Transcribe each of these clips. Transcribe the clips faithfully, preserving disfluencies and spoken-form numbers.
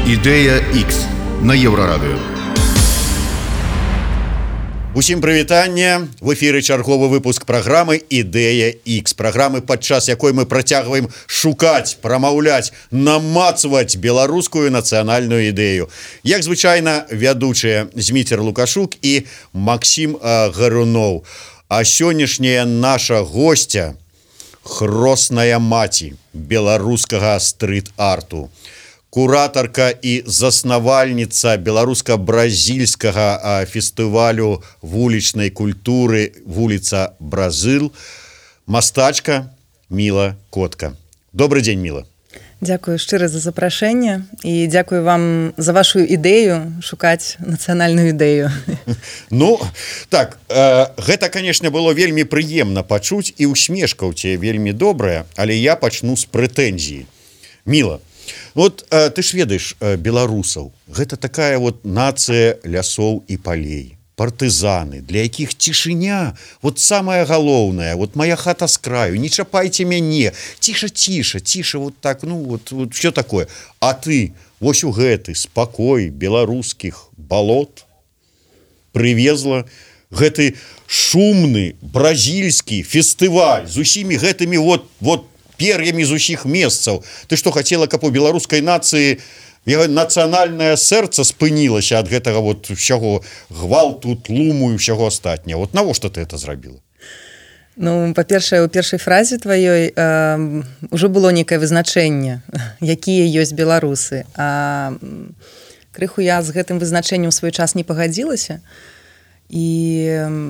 Ідэя X на Еўрарадыё. Усім прывітанне. В эфіры чарговы выпуск праграмы «Ідэя X», праграмы, падчас якой мы працягваем шукаць, прамаўляць, намацваць беларускую нацыянальную ідэю. Як звычайна, вядучыя Зміцер Лукашук і Максім Гаруноў. А сённяшняя наша госця — хросная маці беларускага стрыт-арту. Куратарка і заснавальніца беларуска-бразільскага фестывалю вулічнай культуры «Вуліца Бразыл», мастачка Міла Котка. Добрый дзень, Міла. Дзякую шчыра за запрашэнне і дзякую вам за вашу ідэю шукаць нацыянальную ідэю. Ну, так, э, гэта, канешне, было вельмі прыемна пачуць, і усмешка ў цябе вельмі добрая, але я пачну з прэтэнзіі. Міла, вот э, ты ж ведаеш э, беларусаў. Гэта такая вот нацыя лясоў і палей, партызаны, для якіх цішыня вот самая галоўная. Вот моя хата з краю, не чапайце мяне, ціша, ціша, ціша, вот так, ну вот, вот все такое. А ты вось у гэты спакой беларускіх балот прывезла гэты шумны бразільскі фестываль з усімі гэтымі вот вот пер'ямі з усіх месцаў. Ты што, хацела, каб у беларускай нацыі нацыянальнае сэрца спынілася ад гэтага вот ўсяго гвалту, тлуму і ўсяго астатняга? Вот навошта ты это зрабіла? Ну, па-першае, у першай фразе тваёй э, ўжо было некае вызначэнне, якія ёсць беларусы. А крыху я з гэтым вызначэннем у свой час не пагадзілася. І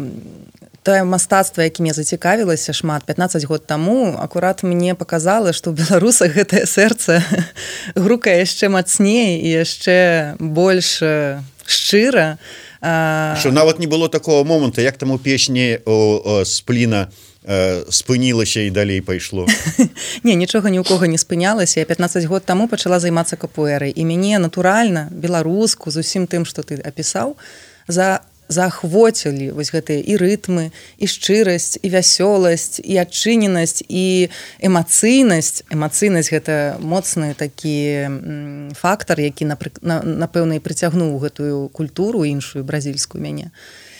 тое мастацтва, якім я зацікавілася шмат пятнаццаць год таму, акурат мне паказала, што ў беларусах гэтае сэрца грукае яшчэ мацней і яшчэ больш шчыра. Што нават не было такого моманту, як там у песні «Спліна» спынілася і далей пайшло. Не, нічога ні ў кога не спынялася. Я пятнаццаць год таму пачала займацца капуэрай. І мяне натуральна, беларуску, з усім тым, што ты апісаў, за заахвоцілі вось гэтыя і рытмы, і шчырасць, і вясёласць, і адчыненасць, і эмацыйнасць. Эмацыйнасць — гэта моцны такі фактар, які, напэўна, і прыцягнуў гэтую культуру іншую, бразільскую, мяне.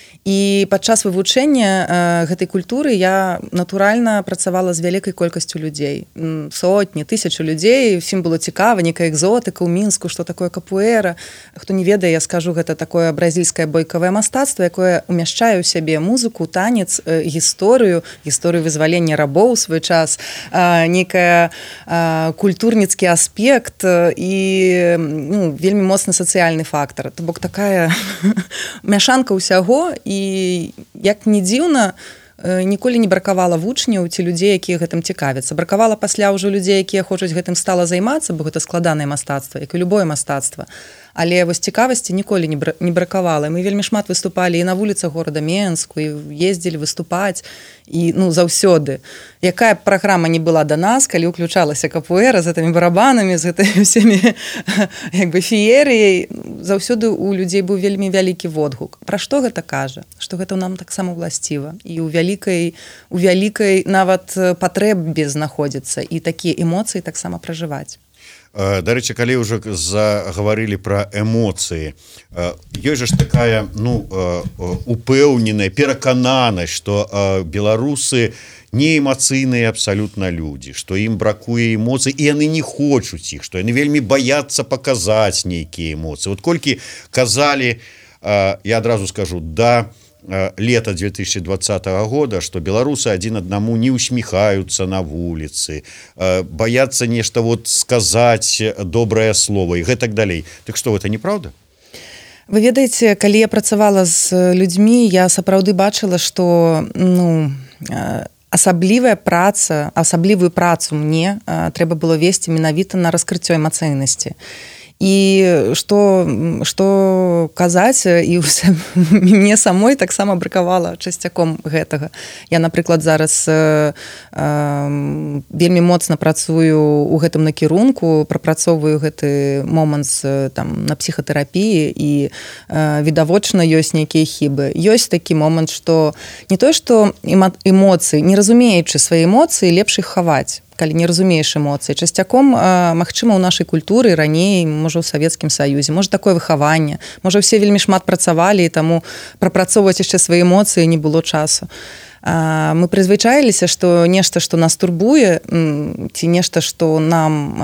І падчас вывучэння гэтай культуры я натуральна працавала з вялікай колькасцю людзей. Сотні, тысячу людзей, усім было цікава, некая экзотыка ў Мінску, што такое капуэра. Хто не ведае, я скажу, гэта такое бразільскае бойкавае мастацтва, якое умяшчае ў сябе музыку, танец, гісторыю, гісторыю вызвалення рабоў у свой час, некая культурніцкі аспект і ну, вельмі моцны сацыяльны фактар. То бок такая мяшанка ўсяго. І, як не дзіўна, ніколі не бракавала вучняў ці людзей, якія гэтым цікавяцца. Бракавала пасля ўжо людзей, якія хочуць гэтым стала займацца, бо гэта складанае мастацтва, як і любое мастацтва. Але вось цікавасці ніколі не бракавала. Мы вельмі шмат выступалі і на вуліцах горада Менску, і ездзілі выступаць, і ну, заўсёды. Якая б праграма не была да нас, калі ўключалася капуэра з гэтымі барабанамі, з гэтымі ўсімі як бы феерыяй, заўсёды у людзей быў вельмі вялікі водгук. Пра што гэта кажа? Што гэта нам таксама ўласціва. І ў вялікай, у вялікай нават патрэбе знаходзіцца, і такія эмоцыі таксама пражываць. Дарэчы, калі ўжо загаварылі пра эмоцыі, ёсць жа ж такая ну, упэўненая, перакананасць, што беларусы не эмацыйныя абсалютна людзі, што ім бракуе эмоцый, і яны не хочуць іх, што яны вельмі баяцца паказаць нейкія эмоцыі. Вот колькі казалі, я адразу скажу, да лета две тысячи двадцатого года, что белорусы один одному не усмехаются на вуліцы, боятся нешта вот сказать доброе слово и так далее. Так что, это неправда? Вы ведаеце, калі я працавала з людзьмі, я сапраўды бачыла, што ну, асаблівая праца, асаблівую працу мне трэба было весці менавіта на раскрыццё эмацыйнасці. І што, што казаць, і мне самой таксама бракавала часцяком гэтага. Я, напрыклад, зараз э, э, вельмі моцна працую ў гэтым накірунку, прапрацоўваю гэты момант там, на псіхатэрапіі, і э, відавочна ёсць нейкія хібы. Ёсць такі момант, што не тое, што эмоцыі, не разумеючы свае эмоцыі, лепш іх хаваць. калі не разумееш эмоцыі. Часцяком, магчыма, у нашай культуры раней, можа, у Савецкім Саюзе, можа, такое выхаванне, можа, ўсе вельмі шмат працавалі, і таму прапрацоўваць яшчэ свае эмоцыі не было часу. Мы прызвычаіліся, што нешта, што нас турбуе, ці нешта, што нам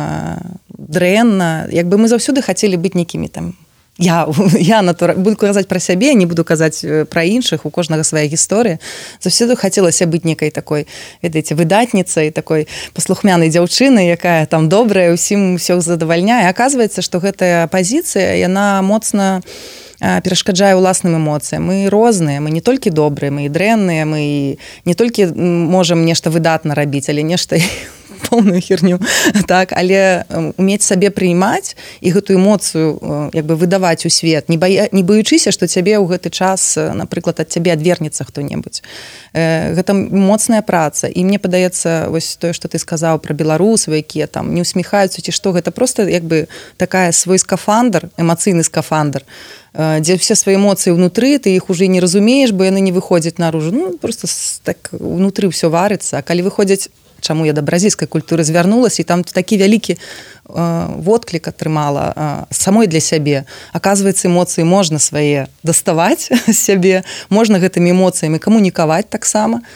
дрэнна, як бы мы заўсёды хацелі быць нейкімі там. Я, я натура... буду казаць пра сябе, не буду казаць пра іншых, у кожнага свая гісторыя. Заўсёды хацелася быць некай такой, ведаеце, выдатніцай, такой паслухмянай дзяўчынай, якая там добрая, усім усё задавальняе. Аказваецца, што гэтая пазіцыя, яна моцна перашкаджае ўласным эмоцыям. Мы розныя, мы не толькі добрыя, мы і дрэнныя, мы не толькі можам нешта выдатна рабіць, але нешта поўную херню, так, але умець сабе прыймаць і гэтую эмоцыю як бы выдаваць у свет, не, бая, не баючыся, што цябе ў гэты час, напрыклад, ад цябе адвернецца хто-небудзь. Гэта моцная праца. І мне падаецца, вось тое, што ты сказаў пра беларусаў, якія там не усміхаюцца, ці што, гэта проста як бы такая свой скафандр, эмацыйны скафандр, дзе все свае эмоцыі ўнутры, ты іх уже не разумееш, бо яны не выходзяць наружу. Ну, просто так ўнутры ўсё варыцца. А калі выходзяць, чаму я да бразільскай культуры звярнулася, і там такі вялікі э, водклік атрымала э, самой для сябе. Аказваецца, эмоцыі можна свае даставаць з сябе, можна гэтымі эмоцыямі камунікаваць таксама.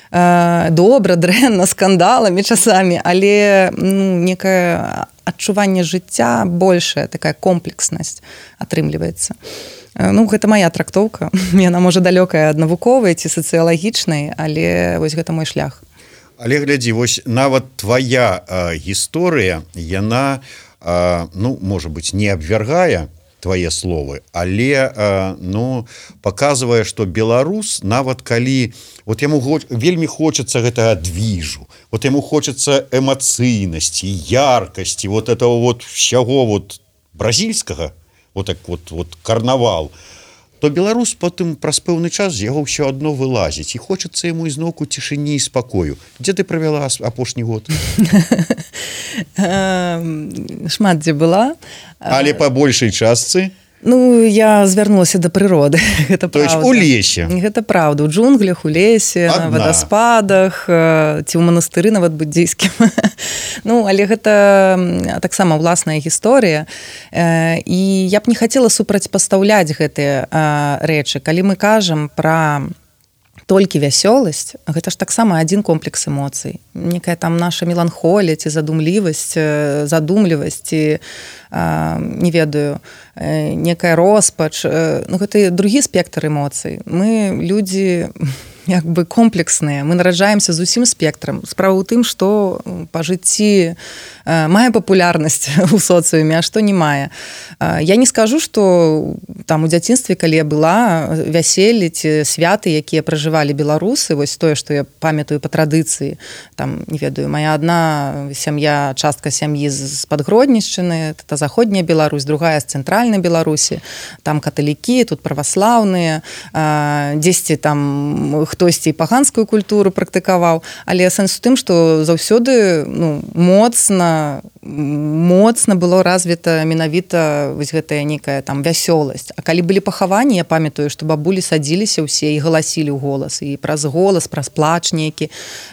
Э, добра, дрэнна, скандаламі часамі, але ну, некае адчуванне жыцця большая, такая комплекснасць атрымліваецца. Ну, гэта моя трактоўка. Яна, можа, далёкая ад навуковай ці сацыялагічнай, але вось гэта мой шлях. Але глядзі, вось нават твая э, гісторыя, яна, э, ну, можа быць, не абвяргае твае словы, але э, ну, паказвае, што беларус, нават калі вот яму вельмі хочацца гэтага движу, вот яму хочацца эмацыйнасці, яркасці, вот этого вот всяго вот бразільскага, вот так вот, вот карнавал, то беларус потым праз пэўны час з яго ўсё адно вылазіць, і хочацца яму ізноўку цішыні і спакою. Дзе ты правяла апошні год? Шмат дзе была. Але па большай частцы? Ну, я звярнулася да прыроды. Гэта то есть у лесе? Гэта правда. У джунглях, у лесе, на вадаспадах, ці ў манастыры нават буддзійскім. Ну, але гэта таксама ўласная гісторыя. І я б не хацела супрацьпастаўляць гэтыя рэчы. Калі мы кажам пра толькі вясёласць, гэта ж таксама адзін комплекс эмоцый. Некая там наша меланхолія ці задумлівасць, задумлівасць, ці, не ведаю, некая роспач. Ну, гэта другі спектр эмоцый. Мы людзі як бы комплексныя, мы нараджаемся з усім спектрам. Справа ў тым, што па жыцці мае папулярнасць у соцыуме, а што не мае. Я не скажу, што там у дзяцінстве, калі я была, вяселлі ці святы, якія пражывалі беларусы, вось тое, што я памятаю па традыцыі, там, не ведаю, моя адна сям'я, частка сям'і з Падгроднішчыны, это заходняя Беларусь, другая з цэнтральнай Беларусі, там каталікі, тут праваслаўныя, дзесьці там хтосьці і паганскую культуру практыкаваў, але сэнс у тым, што заўсёды ну, моцна моцна было развіта менавіта вось гэтая некая там вясёласць. А калі былі пахаванні, я памятаю, што бабулі садзіліся ўсе і галасілі ў голас, і праз голас, праз плач нейкі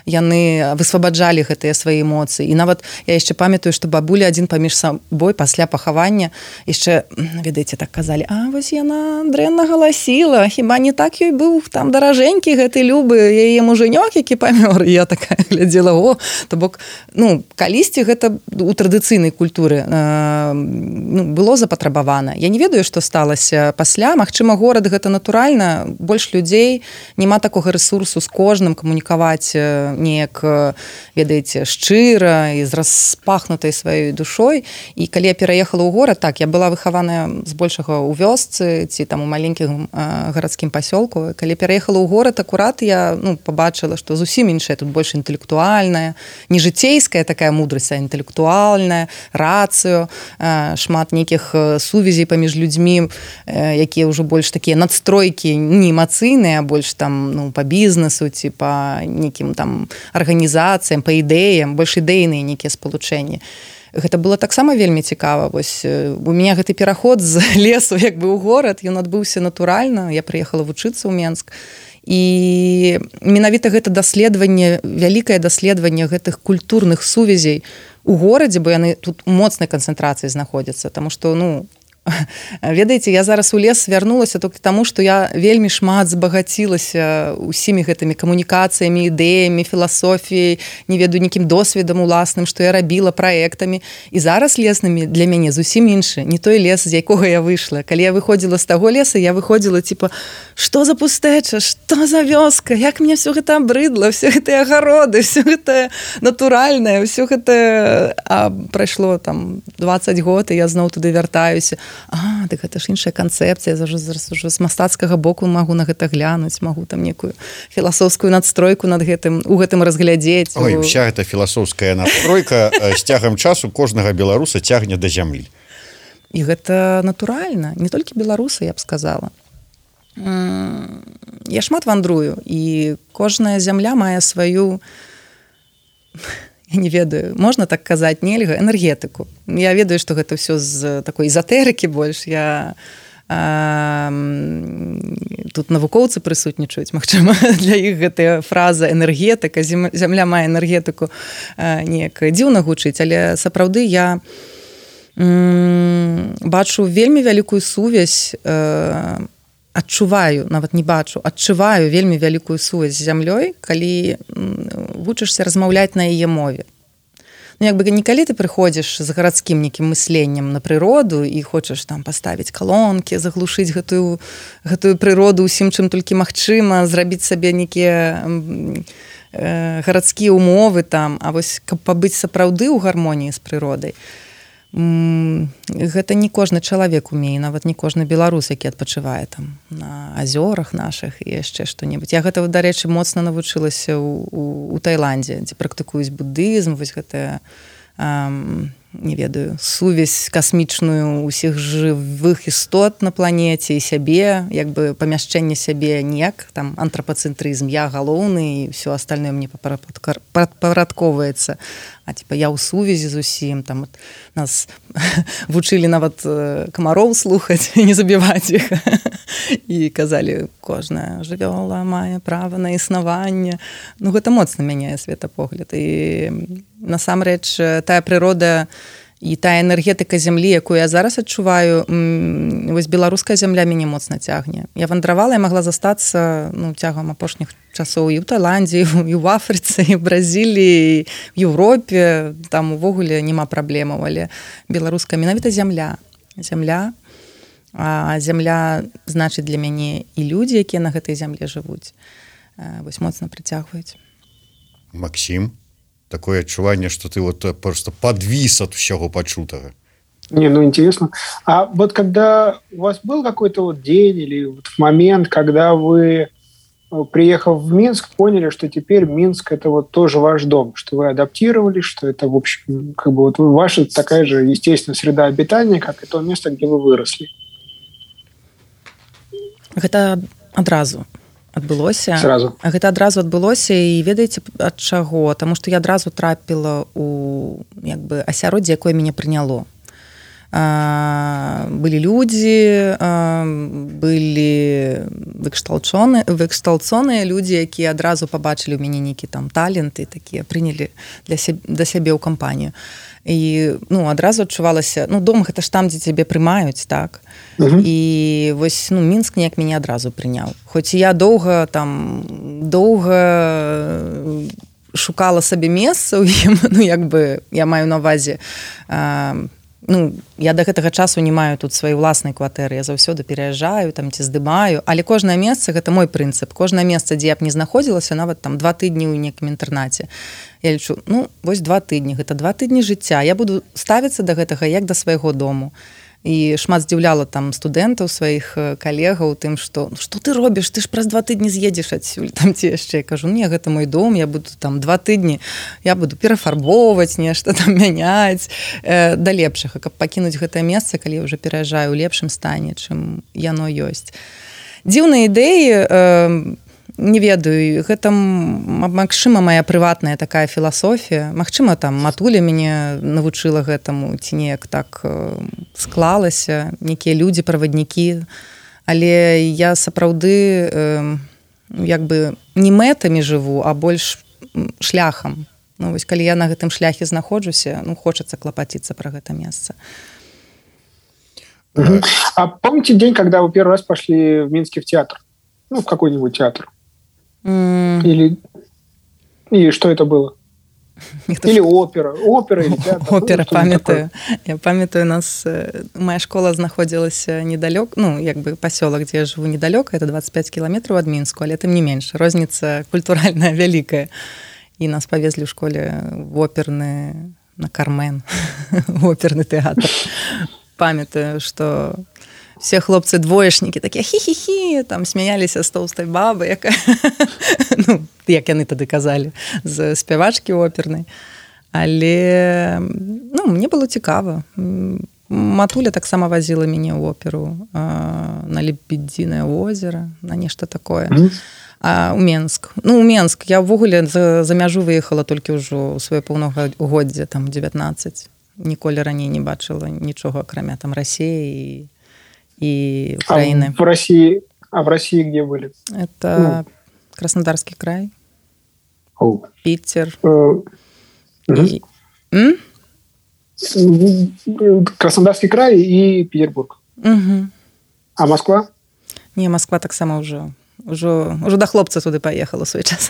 яны высвабаджалі гэтыя свае эмоцыі. І нават я яшчэ памятаю, што бабулі адзін паміж сабой пасля пахавання яшчэ, ведаеце, так казалі, а вось яна дрэнна галасіла, хіба не так ёй быў там даражэнькі гэты любы яе мужанёк, які памёр. І я такая глядзела, о, то бок, ну, калісьці гэта у традыцыйнай культуры э, ну, было запатрабавана. Я не ведаю, што сталася пасля. Магчыма, горад гэта натуральна, больш людзей, няма такога рэсурсу з кожным камунікаваць неяк, ведаеце, шчыра і з распахнутай сваёй душой. І калі я пераехала ў горад, так, я была выхаваная збольшага ў вёсцы ці там у маленькім э, гарадскім пасёлку. Калі пераехала ў горад, акурат я ну, пабачыла, што зусім іншая, тут больш інтэлектуальная, не жыцейская такая мудрасць, а інтэлектуальная, рацыю, шмат нейкіх сувязей паміж людзьмі, якія ўжо больш такія надстройкі не эмацыйныя, а больш там ну, па бізнесу ці па нейкім там арганізацыям, па ідэям, больш ідэйныя нейкія спалучэнні. Гэта было таксама вельмі цікава. Вось, у мяне гэты пераход з лесу як бы ў горад, ён адбыўся натуральна. Я прыехала вучыцца ў Менск. і менавіта гэта даследаванне, вялікае даследаванне гэтых культурных сувязей у горадзе, бо яны тут у моцнай канцэнтрацыі знаходзяцца, таму што, ну, ведаеце, я зараз у лес вярнулася толькі таму, што я вельмі шмат збагацілася усімі гэтымі камунікацыямі, ідэямі, філасофіяй, не ведаю, нейкім досведам уласным, што я рабіла праектамі. І зараз леснымі для мяне зусім іншы, не той лес, з якога я выйшла. Калі я выходзіла з таго леса, я выходзіла, типа, што за пустэча, што за вёска, як мне все гэта абрыдла, все гэтыя агароды, все гэта натуральнае, все гэта... А прайшло там дваццаць год, і я зноў туды вяртаюся. А, так гэта ж іншая канцэпцыя, я зараз уже з мастацкага боку магу на гэта глянуць, магу там некую філасофскую надстройку над гэтым, у гэтым разглядзець. Ой, вся эта філасофская настройка з цягам часу кожнага беларуса цягне да зямлі. І гэта натуральна, не толькі беларусы, я б сказала. Я шмат вандрую, і кожная зямля мае сваю... Я не ведаю, можна так казаць, нельга, энергетыку. Я ведаю, што гэта ўсё з такой эзотэрыкі больш. Я, а, тут навукоўцы прысутнічаюць, магчыма, для іх гэтая фраза энергетыка, зямля мае энергетыку неяк дзіўна гучыць, але сапраўды я м, бачу вельмі вялікую сувязь, э, адчуваю, нават не бачу, адчуваю вельмі вялікую сувязь з зямлёй, калі вучышся размаўляць на яе мове. Ну, як бы не калі ты прыходзіш з гарадскім нейкім мысленнем на прыроду і хочаш там паставіць калонкі, заглушыць гэтую, гэтую прыроду ўсім, чым толькі магчыма, зрабіць сабе нейкія э, гарадскія умовы там, а вось каб пабыць сапраўды ў гармоніі з прыродай, гэта не кожны чалавек умее, нават не кожны беларус, які адпачывае там на азёрах нашых і яшчэ што-небудзь. Я гэта, дарэчы, моцна навучылася ў, у, у Таіландзе, дзе практыкуюць будызм, вось гэтая, эм, не ведаю, сувязь касмічную ўсіх жывых істот на планеце і сябе, як бы памяшчэнне сябе неяк, там антрапацэнтрызм, я галоўны, і ўсё астальное мне падпарадковваецца. А типа я ў сувязі з усім, там от, нас вучылі нават камароў слухаць і не забіваць іх. І казалі, кожная жывёла мае права на існаванне. Ну, гэта моцна мяняе светапогляд. І насамрэч тая прырода і тая энергетыка зямлі, якую я зараз адчуваю, вось беларуская зямля мяне моцна цягне. Я вандравала, я магла застацца, ну, цягам апошніх часоў і ў Таіландзе, і ў Афрыцы, і ў Бразіліі, і ў Еўропе, там увогуле няма праблемаў, але беларуская менавіта зямля. Зямля, а зямля значыць для мяне і людзі, якія на гэтай зямлі жывуць, вось моцна прыцягваюць. Максим, такое адчуванне, што ты вот просто подвис от всего почутого. Не, ну интересно. А вот когда у вас был какой-то вот день или вот момент, когда вы, приехав в Минск, поняли, что теперь Минск это вот тоже ваш дом, что вы адаптировались, что это, в общем, как бы вот ваша такая же естественная среда обитания, как и то место, где вы выросли? Это адразу адбылося. Сразу. А гэта адразу адбылося, і ведаеце ад чаго? Таму што я адразу трапіла у як бы асяроддзе, якое мяне прыняло. А, былі людзі, а, былі выкшталцоныя людзі, якія адразу пабачылі ў мяне нейкі там талент і такія прынялі для сябе, да сябе ў кампанію. І ну, адразу адчувалася, ну, дом гэта ж там, дзе цябе прымаюць, так? Uh-huh. І вось, ну, Мінск неяк мяне адразу прыняў. Хоць я доўга там, доўга шукала сабе месца ў ім, ну, як бы, я маю на ўвазе, а, ну, я да гэтага часу не маю тут сваёй уласнай кватэры, я заўсёды пераязджаю, там, ці здымаю, але кожнае месца, гэта мой прынцып, кожнае месца, дзе я б не знаходзілася, нават там два тыдні ў некім інтэрнаце, я лічу, ну, вось два тыдні, гэта два тыдні жыцця, я буду ставіцца да гэтага як да свайго дому. І шмат здзіўляла там студэнтаў, сваіх калегаў тым, што што ты робіш, ты ж праз два тыдні з'едзеш адсюль, там ці яшчэ. Я кажу, не, гэта мой дом, я буду там два тыдні, я буду перафарбоўваць нешта, там мяняць э, да лепшага, каб пакінуць гэтае месца, калі я ўжо пераязджаю ў лепшым стане, чым яно ёсць. Дзіўныя ідэі, э, не ведаю, гэта, магчыма, мая прыватная такая філасофія. Магчыма, там, матуля мяне навучыла гэтаму, ці неяк так склалася, некія людзі, праваднікі. Але я сапраўды, як бы не мэтамі жыву, а больш шляхам. Ну, вось, калі я на гэтым шляхе знаходжуся, ну, хочацца клапаціцца пра гэта месца. Угу. А помните день, когда вы первый раз пошли в Минске в театр? Ну, в какой-нибудь театр? Mm. Или... И что это было? Или опера. Опера или театр. Опера, ну, памятаю. Я памятаю, у нас... Моя школа знаходзілася недалёк, ну, як бы пасёлак, дзе я жыву недалёка, это двадцать пять километров ад Мінску, але тым не менш. Розніца культуральная вялікая. І нас павезлі ў школе в оперны, на Кармен, оперны тэатр. Памятаю, што все хлопцы-двоечнікі такія хі-хі-хі, там смяяліся з тоўстай бабы, якая, ну, як яны тады казалі, з спявачкі опернай. Але, ну, мне было цікава. Матуля таксама вазіла мяне ў оперу на Лебедзінае озера, на нешта такое. А ў Менск. Ну, ў Менск. Я ўвогуле за, за мяжу выехала толькі ўжо ў сваё паўнагоддзе, там, дзевятнаццаць. Ніколі раней не бачыла нічога, акрамя там России и, и Украины. А в России, а в России где были? Это ну. Краснодарский край, О. Питер. Uh, и... Краснодарский край и Петербург. Угу. А Москва? Не, Москва так сама уже, уже, уже до хлопца туды поехала в свой час.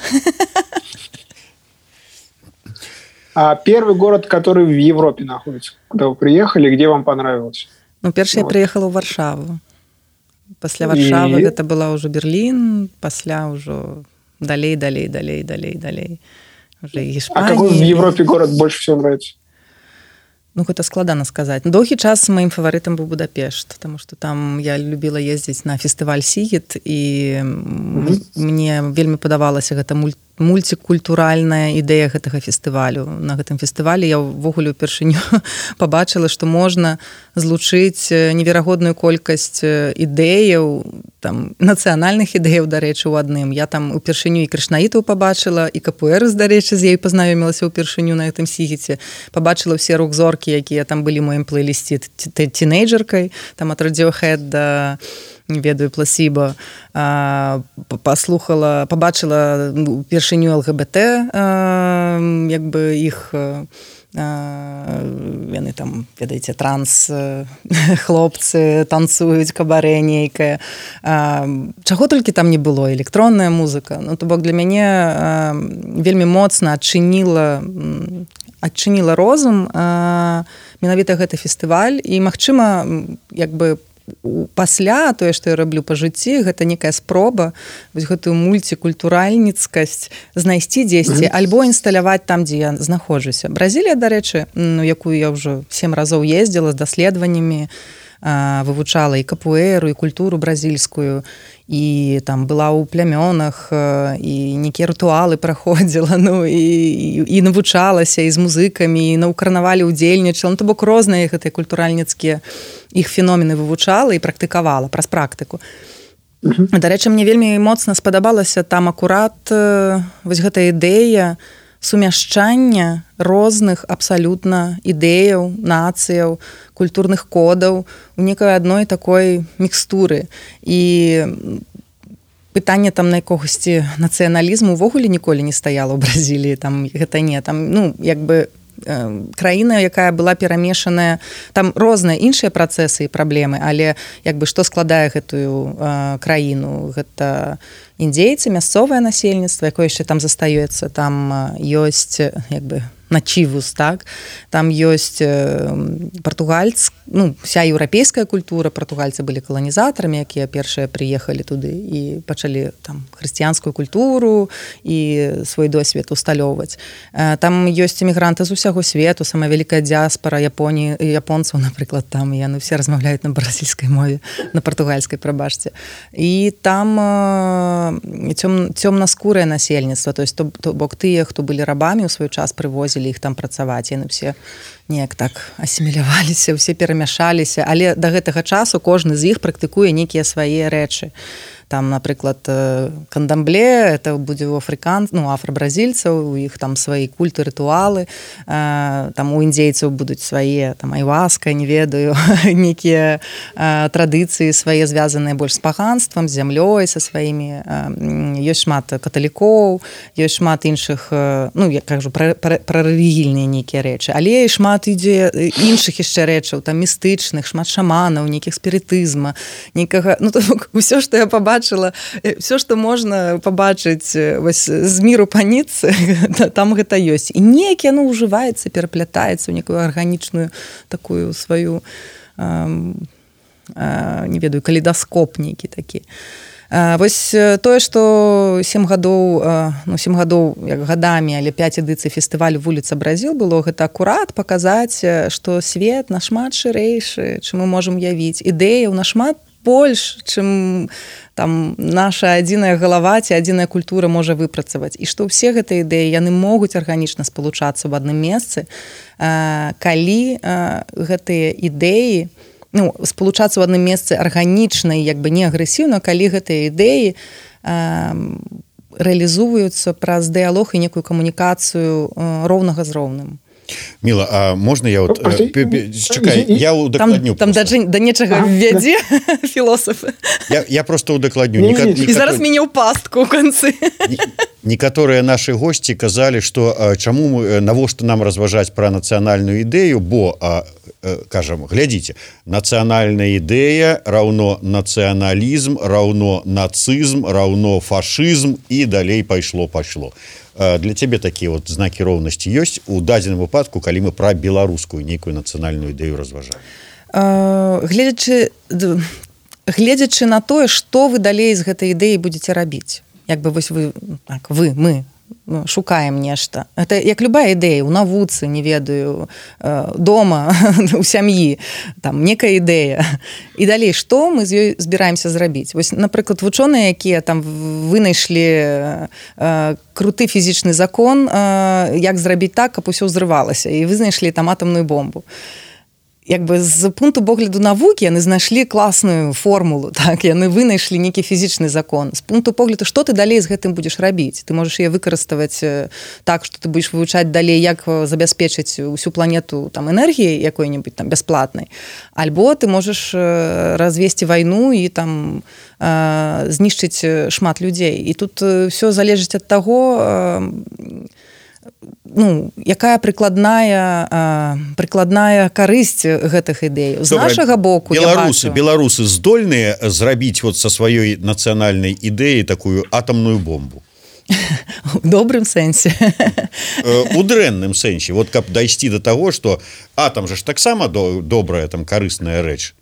А первый город, который в Европе находится, куда вы приехали, где вам понравилось? Ну, перший вот. Я приехала ў Варшаву. Пасля Варшавы и... гэта была ўжо Берлін, пасля ўжо далей, далей, далей, далей, далей. Уже Испания. А какой в Европе город больше всего нравится? Ну, гэта складана сказаць. Доўгі час маім фаварытам быў Будапешт, потому что там я любіла ездзіць на фестываль Сігет, і mm-hmm. мне вельмі падавалася гэта мульт мультикультуральная ідэя гэтага фестывалю. На гэтым фестывалі я ўвогуле ўпершыню пабачыла, што можна злучыць неверагодную колькасць ідэяў, там, нацыянальных ідэяў, дарэчы, у адным. Я там упершыню і крышнаітаў пабачыла, і капуэры, дарэчы, з ёй пазнаёмілася ўпершыню на гэтым Сігеце. Пабачыла ўсе рок-зоркі, якія там былі ў маім плейлісце тінейджеркай, там ад Radiohead да не ведаю, Пласіба, паслухала, пабачыла першыню ЛГБТ, як бы іх, яны там, ведаеце, транс хлопцы танцуюць, кабарэ нейкае. Чаго толькі там не было, электронная музыка. Ну, то бок для мяне вельмі моцна адчыніла адчыніла розум менавіта гэты фестываль, і, магчыма, як бы пасля тое, што я раблю па жыцці, гэта некая спроба вось гэтую мульцікультуральніцкасць знайсці дзесьці, mm-hmm. альбо інсталяваць там, дзе я знаходжуся. Бразілія, дарэчы, ну, якую я ўжо сем разоў ездзіла з даследаваннямі, вывучала і капуэру, і культуру бразільскую, і там была ў плямёнах, і нейкія рытуалы праходзіла, ну, і, і, і навучалася, і з музыкамі, і на ў карнавалі ўдзельнічала. Ну, то бок розныя гэтыя культуральніцкія іх феномены вывучала і практыкавала праз практыку. Uh-huh. Дарэчы, мне вельмі моцна спадабалася там акурат вось гэтая ідэя сумяшчання розных абсалютна ідэяў, нацыяў, культурных кодаў у некай адной такой мікстуры. І пытанне там на якогасьці нацыяналізму ўвогуле ніколі не стаяла ў Бразіліі, там гэта не, там, ну, як бы краіна, якая была перамешаная, там розныя іншыя працэсы і праблемы, але як бы што складае гэтую э, краіну? Гэта індзейцы, мясцовае насельніцтва, якое яшчэ там застаецца, там ёсць як бы начивус, так? Там ёсць партугальц, ну, вся еўрапейская культура, партугальцы былі каланізатарамі, якія першыя прыехалі туды і пачалі там хрысціянскую культуру і свой досвед усталёўваць. Там ёсць эмігранты з усяго свету, самая вялікая дыяспара Японіі, японцаў, напрыклад, там, і яны все размаўляюць на бразільскай мове, на партугальскай, прабачце. І там цём, цёмнаскурае насельніцтва, то есть то, то бок тыя, хто былі рабамі ў свой час прывозілі іх там працаваць, яны все неяк так асіміляваліся, все перамяшаліся, але да гэтага часу кожны з іх практыкуе нейкія свае рэчы. там, напрыклад, кандамбле, это будзе у афрыкан, ну, афра-бразільцаў, у іх там свае культы, рытуалы, там у індзейцаў будуць свае, там, айваска, не ведаю, нейкія традыцыі свае, звязаныя больш з паганствам, з зямлёй, са сваімі. Ёсць шмат каталікоў, ёсць шмат іншых, ну, я кажу, пра, пра, пра рэлігійныя нейкія рэчы, але шмат ідзе іншых яшчэ рэчаў, там, містычных, шмат шаманаў, нейкіх спірытызма, нейкага, ну, то, ўсё, што я пабачыла, ўсё, што можна пабачыць вось, з міру паніцы, там гэта ёсць. І неяк яно ўжываецца, пераплятаецца ў некую арганічную такую сваю, э, э, не ведаю, калейдаскоп нейкі такі. Вось тое, што сем гадоў, ну, сем гадоў як гадамі, але пяць эдыцый фестывалю «Вуліца Бразіл» было гэта акурат паказаць, што свет нашмат шырэйшы, чым мы можам явіць. Ідэяў нашмат больш, чым там наша адзіная галава ці адзіная культура можа выпрацаваць. І што ўсе гэтыя ідэі, яны могуць арганічна спалучацца ў адным месцы, калі гэтыя ідэі, ну, спалучацца ў адным месцы арганічна і як бы не агрэсіўна, калі гэтыя ідэі э, рэалізуюцца праз дыялог і некую камунікацыю э, роўнага з роўным. Міла, а можна я вот э, чакай, я удакладню там, там да, да нечага а, ввядзе да. Філосаф. Я, я просто удакладню. Некат... І зараз мяне ў пастку ў канцы. Некаторыя нашы госці казалі, што а, чаму мы, навошта нам разважаць пра нацыянальную ідэю, бо а, кажам, глядзіце, нацыянальная ідэя раўно нацыяналізм, раўно нацызм, раўно фашызм і далей пайшло-пайшло. Для цябе такія вот знакі роўнасці ёсць у дадзеным выпадку, калі мы пра беларускую нейкую нацыянальную ідэю разважаем? Гледзячы, гледзячы на тое, што вы далей з гэтай ідэі будзеце рабіць. Як бы вось вы, так, вы, мы шукаем нешта. Это як любая ідэя, у навуцы, не ведаю, дома, у сям'і, там, некая ідэя. І далей, што мы з ёй збіраемся зрабіць? Вось, напрыклад, вучоныя, якія там вынайшлі э, круты фізічны закон, э, як зрабіць так, каб усё ўзрывалася, і вынайшлі там атамную бомбу. Як бы з пункту погляду навукі яны знайшлі класную формулу, так, яны вынайшлі нейкі фізічны закон. З пункту погляду, што ты далей з гэтым будзеш рабіць? Ты можаш яе выкарыставаць так, што ты будзеш вывучаць далей, як забяспечыць усю планету там энергіяй якой-небудзь там бясплатнай. Альбо ты можаш развесці вайну і там знішчыць шмат людзей. І тут ўсё залежыць ад таго, ну, якая прыкладная прыкладная карысць гэтых ідэй. З Добра, нашага боку беларусы, беларусы здольныя зрабіць вот са сваёй нацыянальнай ідэяй такую атамную бомбу? У добрым сэнсе. У дрэнным сэнсе. Вот каб дайсці да таго, што атам жа ж таксама добрая там карысная рэч.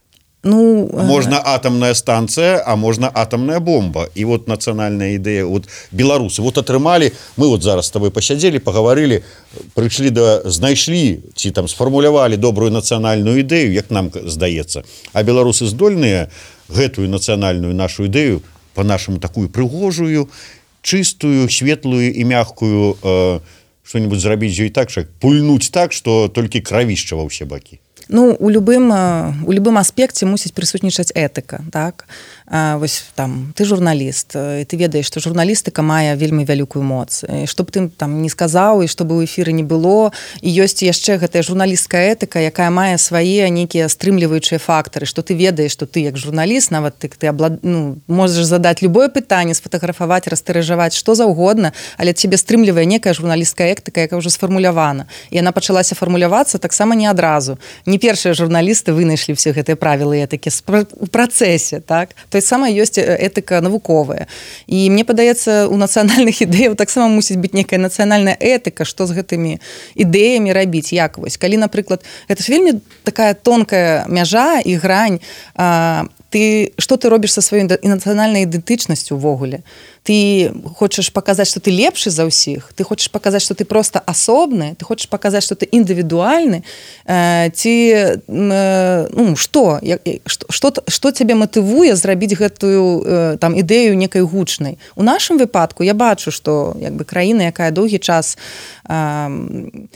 Ну, можна атамная станцыя, а можна атамная бомба. І вот нацыянальная ідэя, вот беларусы вот атрымалі, мы вот зараз з табой пасядзелі, пагаварылі, прыйшлі да, знайшлі ці там сфармулявалі добрую нацыянальную ідэю, як нам здаецца. А беларусы здольныя гэтую нацыянальную нашу ідэю па-нашаму такую прыгожую, чыстую, светлую і мягкую э, што-нибудь зрабіць ёй так, што пульнуць так, што толькі кравішча ва ўсе бакі. Ну, у любым, у любым аспекце мусіць прысутнічаць этыка, так? А, вось там, ты журналіст, і ты ведаеш, што журналістыка мае вельмі вялікую моц. І што б ты там не сказаў, і што бы ў эфіры не было, і ёсць яшчэ гэтая журналісцкая этыка, якая мае свае нейкія стрымліваючыя фактары, што ты ведаеш, што ты як журналіст, нават ты, ты аблад... ну, можаш задаць любое пытанне, сфотаграфаваць, растыражаваць, што заўгодна, але цябе стрымлівае некая журналісцкая этыка, якая ўжо сфармулявана. І яна пачалася фармулявацца таксама не адразу. Не першыя журналісты вынайшлі все гэтыя правілы этыкі ў працэсе, так? То есть самая ёсць этыка навуковая. І мне падаецца, у нацыянальных ідэяў таксама мусіць быць некая нацыянальная этыка, што з гэтымі ідэямі рабіць, як вось. Калі, напрыклад, гэта ж вельмі такая тонкая мяжа і грань, а, ты, што ты робіш са сваёй нацыянальнай ідэнтычнасцю ўвогуле? Ты хочаш паказаць, што ты лепшы за ўсіх, ты хочаш паказаць, што ты проста асобны, ты хочаш паказаць, што ты індывідуальны, э, ці э, ну, што, што, што, што цябе матывуе зрабіць гэтую э, там ідэю некай гучнай. У нашым выпадку я бачу, што як бы краіна, якая доўгі час э,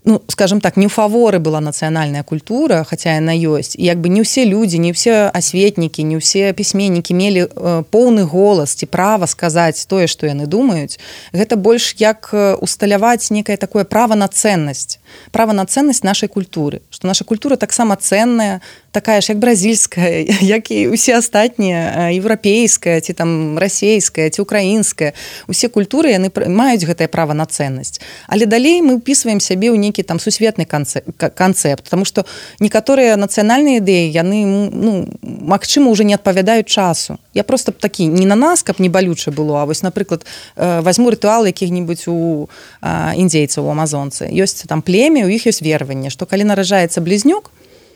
ну, скажем так, не ў фаворы была нацыянальная культура, хаця яна ёсць. І як бы не ўсе людзі, не ўсе асветнікі, не ўсе пісьменнікі мелі э, поўны голас ці права сказаць тое, што яны думаюць. Гэта больш як усталяваць некае такое права на ценнасць. Права на ценнасць нашай культуры. Што наша культура таксама ценная, такая ж як бразільская, як і ўсе астатнія, еўрапейская, ці там расейская, ці украінская. Усе культуры, яны маюць гэтае права на ценнасць. Але далей мы ўпісваем сябе ў нейкі там сусветны канцэпт, потому што некаторыя нацыянальныя ідэі, яны, ну, магчыма, уже не адпавядаюць часу. Я просто такі, не на нас, каб не балюча было, а вось, напрыклад, возьму рытуал якіх-небудзь у індзейцаў, у амазонцы. Ёсць там племя, у іх ёсць вераванне, што калі наражаецца блізнюк,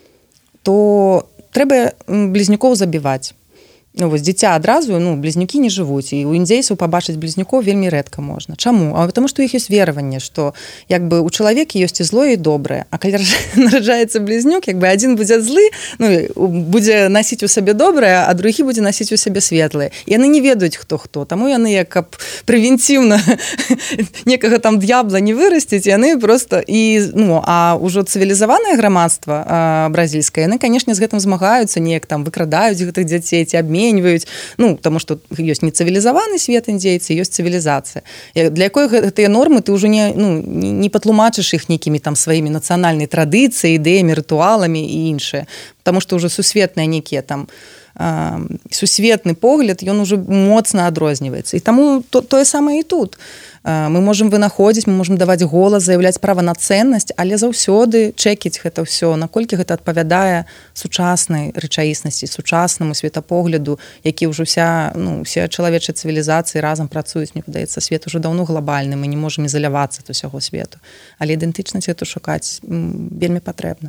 то трэба блізнюкоў забіваць. Ну, вось дзіця адразу, ну, блізнюкі не жывуць, і у індзейцаў пабачыць блізнюкоў вельмі рэдка можна. Чаму? А потому што у іх ёсць вераванне, што як бы у чалавекі ёсць і злое, і добрае. А калі нараджаецца блізнюк, як бы адзін будзе злы, ну, будзе насіць у сабе добрае, а другі будзе насіць у сабе светлае. І яны не ведаюць, хто хто. Таму яны, як каб прэвенцыўна некага там д'ябла не вырасціць, яны просто і, ну, а ўжо цывілізаванае грамадства бразільскае, яны, канешне, з гэтым змагаюцца, неяк там выкрадаюць гэтых дзяцей ці абменьваюць. Ну, таму што ёсць нецывілізаваны свет індзейцы, ёсць цывілізацыя. Для якой гэтыя нормы ты ўжо не, ну, не патлумачыш іх нейкімі там сваімі нацыянальнай традыцыяй, ідэямі, рытуаламі і іншае. Таму што ўжо сусветныя нейкія там э, сусветны погляд, ён ужо моцна адрозніваецца. І таму то, тое самае і тут. Мы можам вынаходзіць, мы можам даваць голас, заяўляць права на ценнасць, але заўсёды чэкіць гэта ўсё, наколькі гэта адпавядае сучаснай рэчаіснасці, сучаснаму светапогляду, які ўжо вся, ну, усе чалавечыя цывілізацыі разам працуюць. Мне падаецца, свет ужо даўно глобальны, мы не можам ізалявацца ад усяго свету. Але ідэнтычнасць эту шукаць вельмі патрэбна.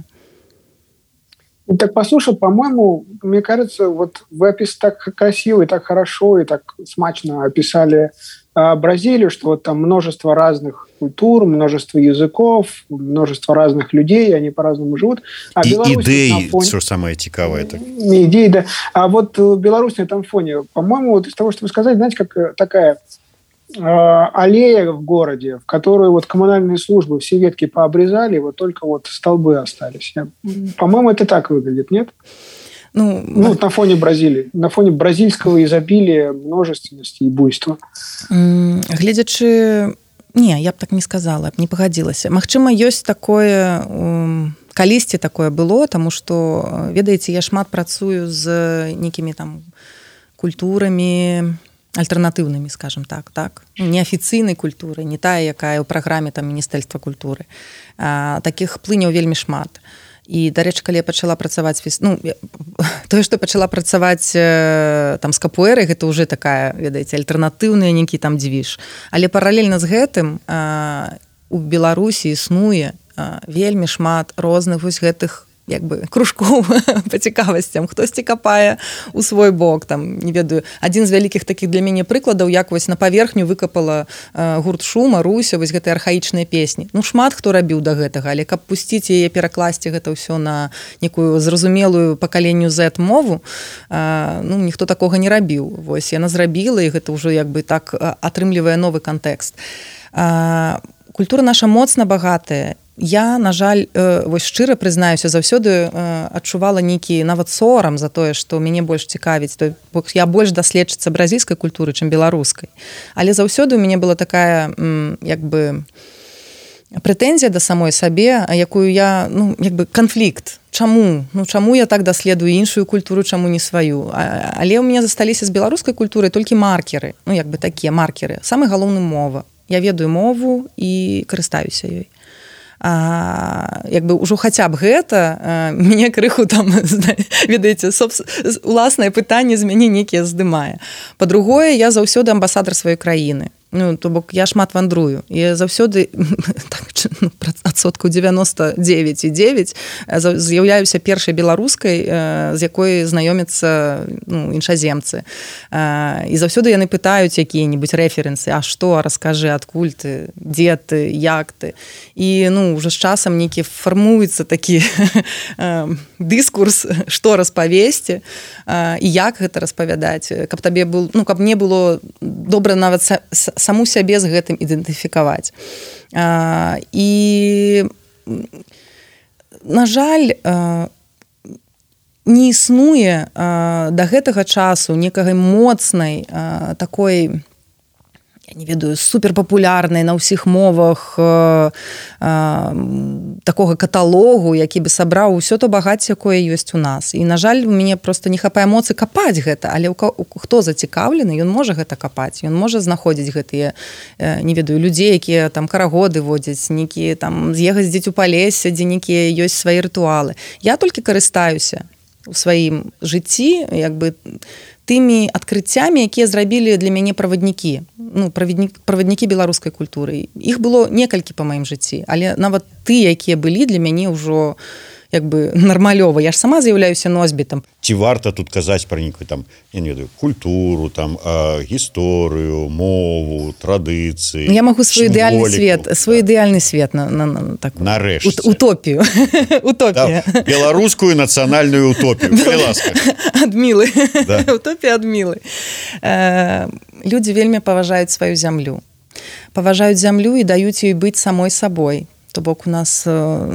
Так, послушай, по-моему, мне кажется, вот вы опис так красиво и так хорошо, и так смачно описали э, Бразилию, что вот там множество разных культур, множество языков, множество разных людей, они по-разному живут. А и идеи, фоне... что самое цікавое. Так. Идеи, да. А вот Беларусь на этом фоне, по-моему, вот из того, что вы сказали, знаете, как такая... аллея в городе, в которую вот коммунальные службы все ветки пообрезали, вот только вот столбы остались. По-моему, это так выглядит, нет? Ну, ну на фоне Бразилии, на фоне бразильского изобилия, множественности и буйства. Глядячы... Не, я б так не сказала, не пагадзілася. Магчыма, ёсць такое... Калісьці такое было, таму што, ведаеце, я шмат працую з нейкімі там культурамі, альтэрнатыўнымі, скажем так, так, неафіцыйнай культуры, не тая, якая ў праграме там міністэрства культуры. А, такіх плыняў вельмі шмат. І, дарэчы, калі я пачала працаваць, ну, тое, што пачала працаваць там з капуэрай, гэта ўжо такая, ведаеце, альтэрнатыўная нейкі там дзвіж. Але паралельна з гэтым а, у Беларусі існуе а, вельмі шмат розных вось гэтых як бы кружкоў па цікавасцям, хтосьці капае у свой бок, там, не ведаю, адзін з вялікіх такіх для мяне прыкладаў, як вось на паверхню выкапала э, гурт Шума, Руся, вось гэтыя архаічныя песні. Ну, шмат хто рабіў да гэтага, але каб пусціць яе, перакласці гэта ўсё на некую зразумелую пакаленню Z мову, э, ну, ніхто такога не рабіў. Вось, яна зрабіла, і гэта ўжо як бы так атрымлівае новы кантэкст. Э, культура наша моцна багатая. Я, на жаль, вось шчыра прызнаюся, заўсёды адчувала нейкі нават сорам за тое, што мяне больш цікавіць. Бо я больш даследчыца бразільскай культуры, чым беларускай. Але заўсёды у мяне была такая, як бы, прэтэнзія да самой сабе, якую я, ну, як бы, канфлікт. Чаму? Ну, чаму я так даследую іншую культуру, чаму не сваю? Але ў мяне засталіся з беларускай культурай толькі маркеры, ну, як бы, такія маркеры. Самы галоўны мова. Я ведаю мову і карыстаюся ёй. А, як бы ўжо хаця б гэта а, мяне крыху там, ведаеце, уласнае пытанне з мяне нейкія здымае. Па-другое, я заўсёды амбасадар сваёй краіны. Ну, то бок я шмат вандрую. Я заўсёды так, ну, адсоткаў дзевяноста дзевяць і дзевяць з'яўляюся першай беларускай, з якой знаёмяцца, ну, іншаземцы. І заўсёды яны пытаюць якія-небудзь рэферэнсы: а што, раскажы, адкуль ты, дзе ты, як ты. І, ну, уже з часам нейкі фармуецца такі дыскурс, што распавесці і як гэта распавядаць, каб табе был, ну, каб мне было добра нават саму сябе з гэтым ідэнтыфікаваць. А, і на жаль, не існуе да гэтага часу некага моцнай такой, я не ведаю, суперпапулярнай на ўсіх мовах э, э, такога каталогу, які бы сабраў усё то багацце, якое ёсць у нас. І, на жаль, у мяне просто не хапае моцы капаць гэта, але хто зацікаўлены, ён можа гэта капаць, ён можа знаходзіць гэтыя, э, не ведаю, людзей, якія там карагоды водзяць, некія там з'ездзіць у палесе, дзе некія ёсць свае рытуалы. Я толькі карыстаюся у сваім жыцці, як бы, тымі адкрыццямі, якія зрабілі для мяне праваднікі, ну, праваднікі беларускай культуры. Іх было некалькі па маім жыцці, але нават тыя, якія былі, для мяне ўжо як бы нармалёва. Я ж сама з'яўляюся носьбітам. Ці варта тут казаць пра нейкую там, я не ведаю, культуру, там, э, гісторыю, мову, традыцыі. Я магу свой ідэальны свет, свой ідэальны свет на, на, на такую нарэшце. Утопію. Утопія. Да, беларускую нацыянальную утопію. Калі ласка. Ад Мілы. Да. Утопія ад Мілы. Э, людзі вельмі паважаюць сваю зямлю. Паважаюць зямлю і даюць ёй быць самой сабой. То бок у нас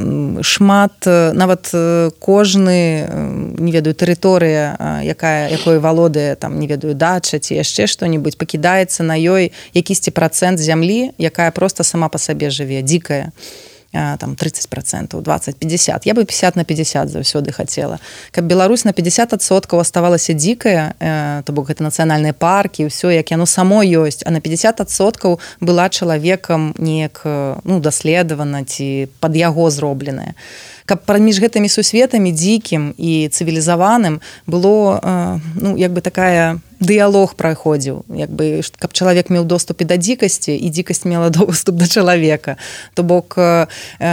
шмат, нават кожны, не ведаю, тэрыторыя, якая, якой валодае, там, не ведаю, дача ці яшчэ што-небудзь, пакідаецца на ёй якісьці працэнт зямлі, якая проста сама па сабе жыве, дзікая. Там тридцать процентов, двадцать, пятьдесят. Я бы пятьдесят на пятьдесят заўсёды хотела. Каб Беларусь на пятьдесят адсоткаў оставалася дзікая, э, то бок гэта нацыянальныя паркі, ўсё, як яно само ёсць, а на пятьдесят адсоткаў была чалавекам неяк, ну, даследавана ці пад яго зробленая. Каб паміж гэтымі сусветамі дзікім і цывілізаваным было, э, ну, як бы такая дыялог праходзіў, як бы, каб чалавек меў доступ і да дзікасці, і дзікасць мела доступ да чалавека. То бок, э,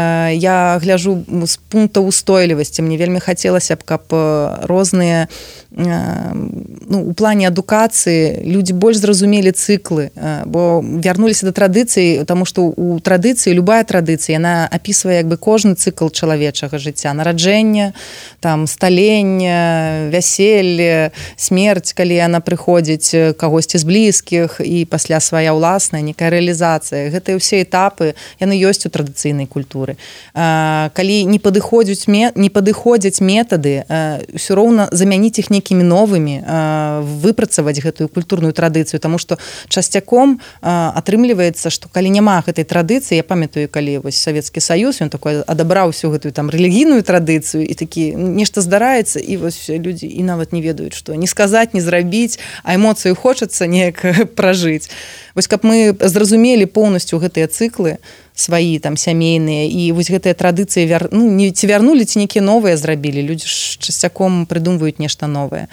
я гляжу з пункта устойлівасці, мне вельмі хацелася б, каб розныя, э, ну, у плане адукацыі людзі больш зразумелі цыклы, э, бо вярнуліся да традыцыі, таму што у традыцыі, любая традыцыя, яна апісвае як бы кожны цыкл чалавечага жыцця, нараджэння, там, сталення, вяселле, смерць, калі яна прыходзіць, ходзіць кагосьці з блізкіх і пасля свая ўласная некая рэалізацыя. Гэтыя ўсе этапы, яны ёсць у традыцыйнай культуры. Калі не падыходзяць, не падыходзяць метады, ўсё роўна замяніць іх нейкімі новымі, выпрацаваць гэтую культурную традыцыю, таму што часцяком атрымліваецца, што калі няма гэтай традыцыі, я памятаю, калі вось Савецкі Саюз, ён такой адабраў всю гэтую там рэлігійную традыцыю, і такі нешта здараецца, і вось людзі і нават не ведаюць, што не сказаць, не зрабіць, а эмоцыю хочацца неяк пражыць. Вось каб мы зразумелі поўнасцю гэтыя цыклы сваі там сямейныя, і вось гэтыя традыцыі вяр... ну, не, ці вярнулі, ці нейкія новыя зрабілі. Людзі ж часцяком прыдумваюць нешта новае.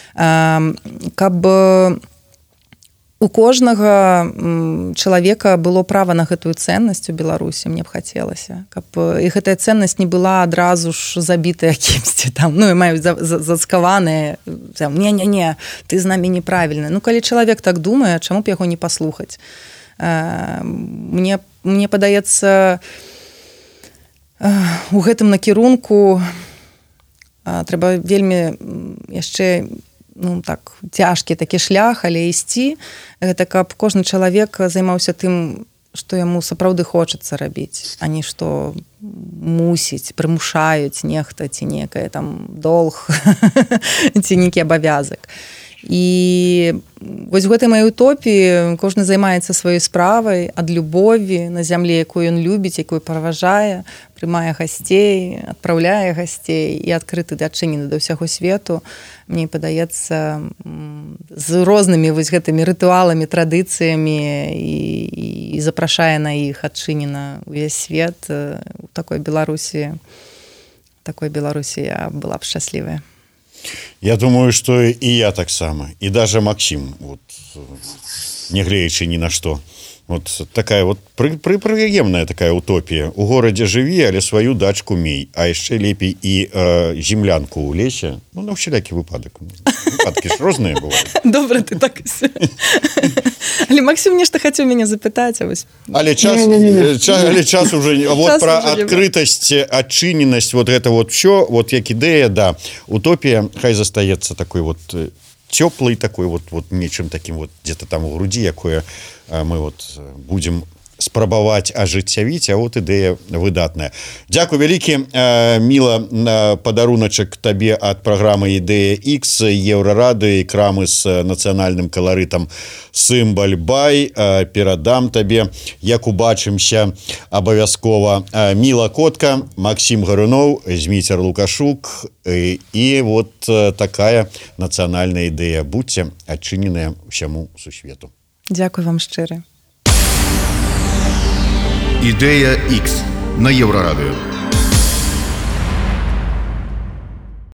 Каб у кожнага чалавека было права на гэтую ценнасць у Беларусі, мне б хацелася, каб і гэтая ценнасць не была адразу ж забітая кімсьці там, ну, і маюць зацкаваныя, не-не-не, ты з намі неправільны. Ну, калі чалавек так думае, чаму б яго не паслухаць? Мне, мне падаецца, у гэтым накірунку трэба вельмі яшчэ, ну, так, цяжкі такі шлях, але ісці, гэта каб кожны чалавек займаўся тым, што яму сапраўды хочацца рабіць, а не што мусіць, прымушаюць нехта, ці некае там долг, ці нейкі абавязак. І вось у гэтай маёй утопіі кожны займаецца сваёй справай ад любові на зямле, якую ён любіць, якую паважае, прымае гасцей, адпраўляе гасцей і адкрыты да адчынены да ўсяго свету. Мне падаецца, з рознымі вось гэтымі рытуаламі, традыцыямі і, і запрашае на іх адчынена ўвесь свет. У такой Беларусі, такой Беларусі я была б шчаслівая. Я думаю, что и я так само, и даже Максим, вот, не греючи ни на что. Вот такая вот при, при, приемная такая утопия. У городе живи, але свою дачку мей, а еще лепей и э, землянку у лесе. Ну, на всякий выпадок. Выпадки ж розные бывают. Добре, ты так и все. Але Максим нешта хацеў мяне запытаць, а вось. Але час, час, але час уже, вот про открытость, отчиненность, вот это вот все, вот як идея, да, утопия, хай застаецца такой вот теплый такой вот, вот нечем таким вот где-то там в груди, якое мы вот будем спрабаваць ажыццявіць, а вот ідэя выдатная. Дзякуй вялікі, Міла, падаруначак табе ад праграмы «Ідэя Х», Еўрарады і крамы з нацыянальным каларытам «Сымбаль Бай». Перадам табе, як убачымся абавязкова. Міла Котка, Максим Гаруноў, Зміцер Лукашук, і вот такая нацыянальная ідэя. Будьце адчыненыя ўсяму сусвету. Дзякуй вам шчыра. «Ідэя Х» на Еўрарадыё.